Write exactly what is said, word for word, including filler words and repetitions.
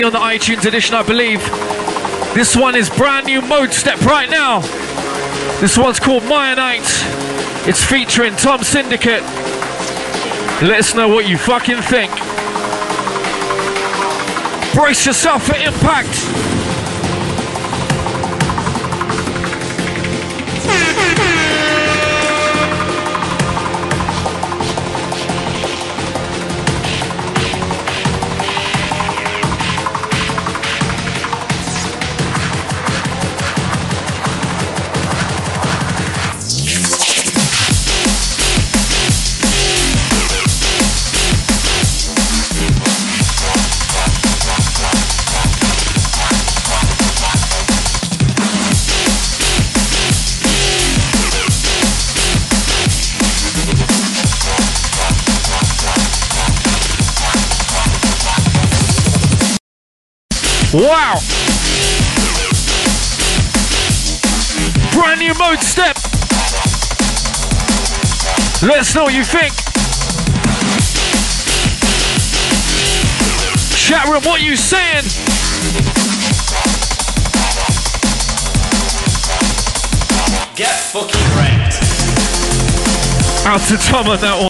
On the iTunes edition, I believe. This one is brand new mode step right now. This one's called Myonite. It's featuring Tom Syndicate. Let us know what you fucking think. Brace yourself for impact. Wow! Brand new mode step. Let us know what you think. Chat room, what you saying? Get fucking wrecked. Out to Tom on that one.